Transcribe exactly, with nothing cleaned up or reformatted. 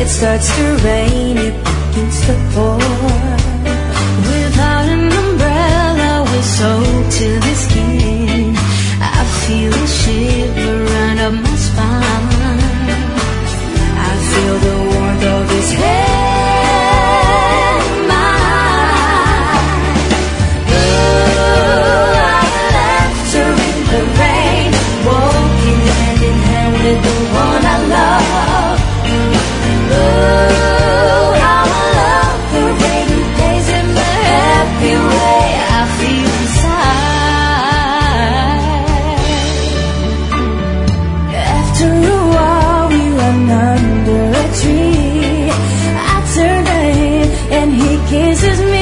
It starts to rain, it begins to pour. Without an umbrella, we're soaked to the skin. I feel a shiver run up my spine. I feel the warmth of his hand in mine. Oh, I left her in the rain, walking hand in hand with the one I love. Oh, how I love the rainy days and the happy way I feel inside. After a while we run under a tree. I turn to him and he kisses me.